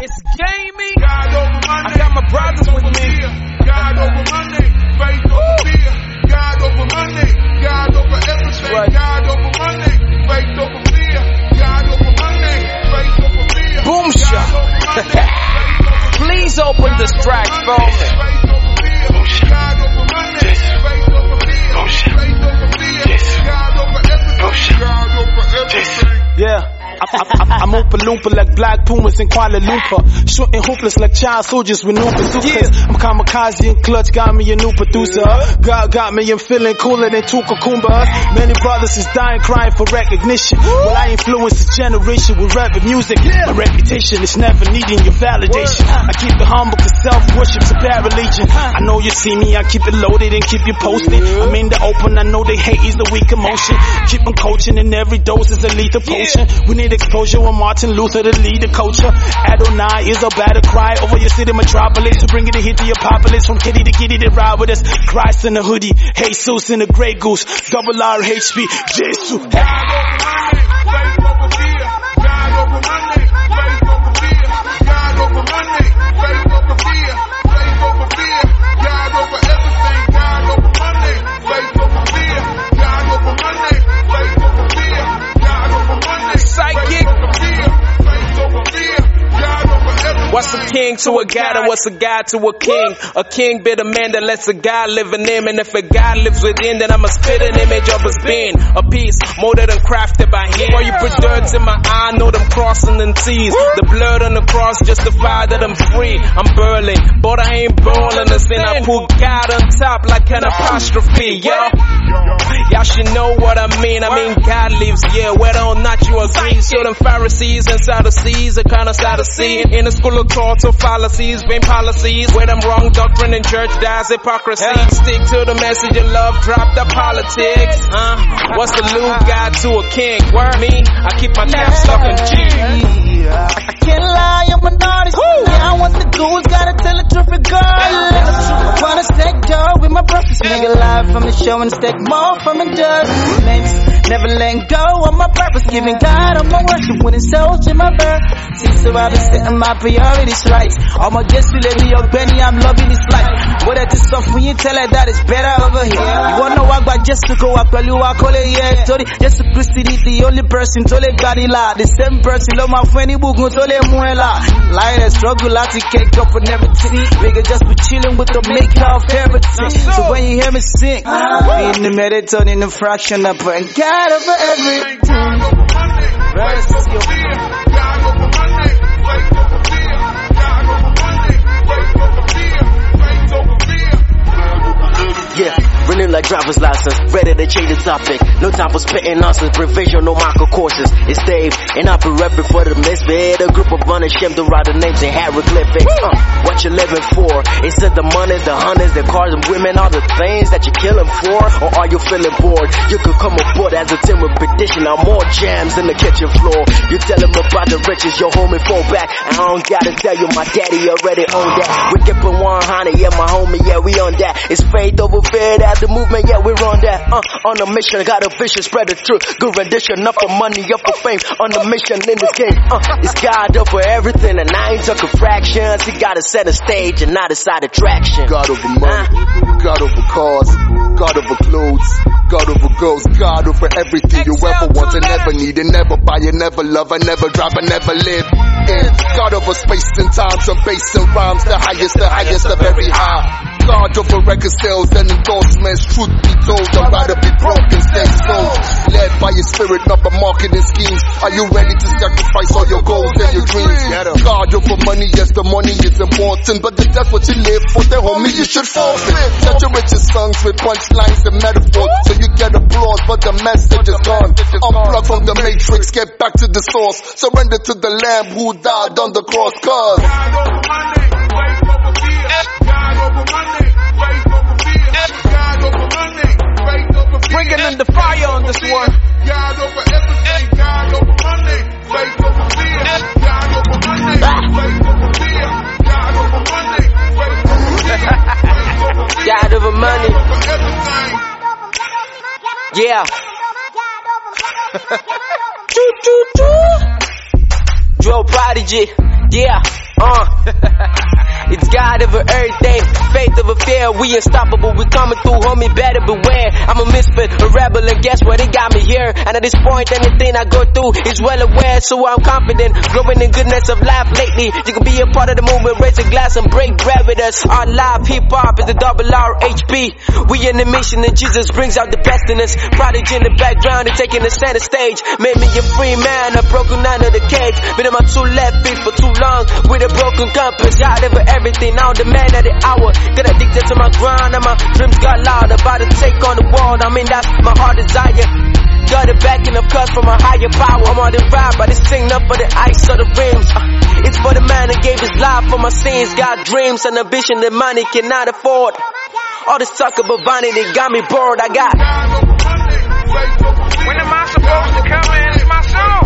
It's gaming. I got my brothers with me. God over money, faith over fear. God over money, God over everything. Right. God over money, faith over fear. God over money, faith over fear. Boom shot. Please open this track for me. God over money, faith over fear. Faith over fear. God over everything. God over everything. Yeah. I'm Oompa Loompa like Black Pumas in Kuala Lumpur. Shooting hoopless like child soldiers with new bazookas. I'm kamikaze and clutch, got me a new producer. God got me and feeling cooler than two cucumbers. Many brothers is dying crying for recognition. Well, I influence this generation with rap and music. My reputation is never needing your validation. I keep it humble cause self-worship's a bad religion. I know you see me, I keep it loaded and keep you posted. I'm in the open, I know they hate is a weak emotion. Keep on coaching and every dose is a lethal potion. We need exposure with Martin Luther to lead the culture. Adonai is a battle cry over your city metropolis. To bring it here to your populace. From kitty to kitty to ride with us. Christ in the hoodie, Jesus in the Grey Goose, double RHP, Jesus. God over money, faith over fear. God over money, faith over fear. God over money, faith over fear. Faith over fear. God over everything. God over money, faith over fear. God over money, faith over fear. God over money, Psychic. faith over fear. God over everything. What's a king to a god and what's a god to a king? A king be the man that lets a god live in him. And if a god lives within, then I'ma spit an image of his being. A piece molded and crafted by him. Before you put dirt in my eye, know them crossing and T's. The blood on the cross justify that I'm free. I'm burly, but I ain't balling as in I put God on top like an apostrophe, yeah. Y'all should know what I mean. I mean God lives, yeah, whether or not you agree. So them Pharisees and Sadducees are kinda sad to see. In the school of thoughts of fallacies, vain policies, where them wrong doctrine in church dies hypocrisy. Stick to the message of love, drop the politics. What's the Luke God to a king? Me, I keep my cap stuck in G. I can't lie, I'm an artist. Yeah, I want the goals, gotta tell the truth regardless. I wanna stack dough with my brothers. Make it live from the show and stack more from the dust. Never letting go of my purpose. Giving God all my worship when it's sold in my birth. See, so I've been setting my priorities right. All my guests will let me up, Benny, I'm loving this life. What at the stuff when you tell her that it's better over here. You wanna know what about just to go up, well, you walk all the yeah. Tori, just to Christy, the only person, Tole Gadila. The same person, love my friend, Ibugu, Tole Muela. Lie and struggle, I take cake up and everything. We can just be chilling with the maker of everything. So when you hear me sing, be in the meditating in the fraction up and God over everything. God over money, faith over fear. God over money, faith over fear. God over money, faith over fear. Faith over fear. Yeah, running like driver's license, ready to change the topic. No time for spitting nonsense, provision, no marker courses. It's Dave, and I'll be repping for the misfit. A group of unashamed to write the names in hieroglyphics. What you living for? Is it the money, the hunters, the cars and women, all the things that you're killing for? Or are you feeling bored? You could come aboard as a team with petition on more jams in the kitchen floor. You tell them about the riches, your homie fall back. I don't gotta tell you, my daddy already owned that. We keepin' 100, yeah, my homie, yeah, we on that. It's faith over fear, that's the movement, yeah, we're on that. On a mission, got a vision, spread the truth. Good rendition, up for money, up for fame. On a mission in this game, it's God over everything, and I ain't talking fractions. He gotta set a stage and not a side attraction. God over money, God over cars, God over clothes, God over girls, God over everything you ever want and never need, and never buy and never love and never drive and never live in. God over space and time, some bass and rhymes, the highest of every high. God over record sales and endorsements. Truth be told, I'd rather be broken than sold. Led by your spirit, not by marketing schemes. Are you ready to sacrifice all your goals and your dreams? God over money, yes, the money is important, but if that's what you live for, then homie, you should forfeit. Saturate your songs with punchlines and metaphors, so you get applause, but the message is gone. Unplug from the matrix, get back to the source. Surrender to the Lamb who died on the cross, cause God over money, faith over fear. God over money, faith over fear. God over money, faith over fear. Bringing in the fire on this one. God over everything. God over money, faith over fear. God over money, faith over fear. God over money, faith over fear. God over money. Yeah. Choo choo choo. Drill Prodigy. Yeah. It's God over everything, faith over fear. We unstoppable, we coming through, homie, better beware. I'm a misfit, a rebel, and guess what? They got me here. And at this point, anything I go through is well aware, so I'm confident. Growing in goodness of life lately. You can be a part of the movement, raise a glass and break bread with us. Our live hip-hop is the RHP. We in the mission and Jesus brings out the best in us. Prodigy in the background and taking the center stage. Made me a free man, a broken out of the cage. Been on my two left feet for too long, with a broken compass. God over everything, now the man of the hour. Get addicted to my grind and my dreams got loud. About to take on the world, I mean that's my heart desire. Got it back in the cuts from a higher power. I'm on the ride, but this ain't up for the ice or the rims. It's for the man that gave his life for my sins. Got dreams and ambition that money cannot afford. All this talk about vanity got me bored. I got. When am I supposed to come in? It's my song.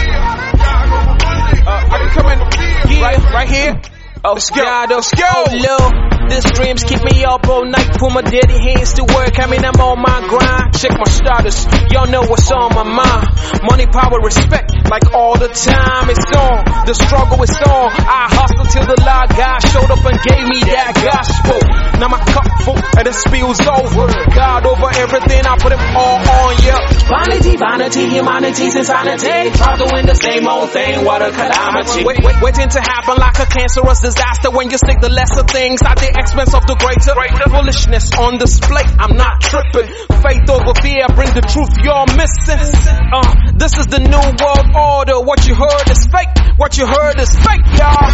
I can come in. Yeah, right here. Let's go. Let's go. Oh, these dreams keep me up all night. Put my dirty hands to work. I mean, I'm on my grind. Check my status. Y'all know what's on my mind. Money, power, respect. Like all the time it's on. The struggle is on. I hustle till the Lord God showed up and gave me that gospel. Now my cup full and it spills over. God over everything. I put it all on, yeah. Vanity, vanity, humanity's insanity. Try doing the same old thing. What a calamity. Waiting to happen like a cancerous disaster when you stick the lesser things at the expense of the greater. Foolishness on display, I'm not tripping. Faith over fear, bring the truth you're missing. This is the new world order. What you heard is fake. What you heard is fake, y'all.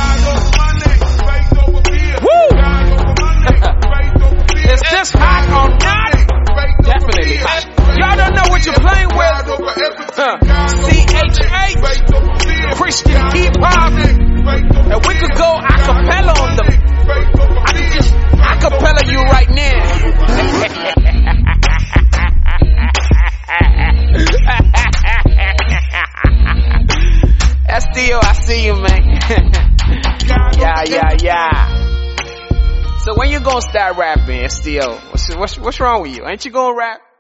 Woo! Is this hot or not? Definitely hot. Y'all don't know what you're playing with. CHH, Christian hip hop. And we could go a cappella on them. I could just a cappella you right now. Estio, I see you, man. Yeah. So when you gonna start rapping, Estio? What's wrong with you? Ain't you gonna rap?